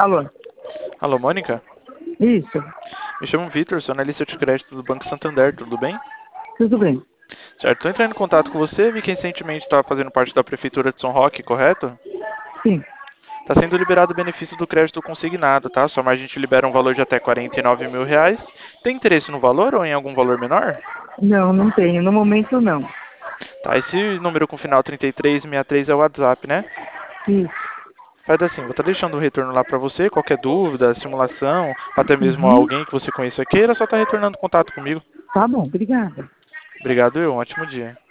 Alô? Alô, Mônica? Isso, Me chamo Vitor, sou analista de crédito do Banco Santander, tudo bem? tudo bem. Certo, estou entrando em contato com você, vi que recentemente estava fazendo parte da Prefeitura de São Roque, correto? Sim. Está sendo liberado o benefício do crédito consignado, tá? Sua margem te libera um valor de até R$ 49.000. Tem interesse no valor ou em algum valor menor? Não, não tenho. No momento, não. Tá, esse número com final 3363 é o WhatsApp, né? Isso. Faz assim, vou estar deixando um retorno lá para você, qualquer dúvida, simulação, até mesmo Uhum. alguém que você conheça queira, só tá retornando contato comigo. Tá bom, obrigada. Obrigado, um ótimo dia.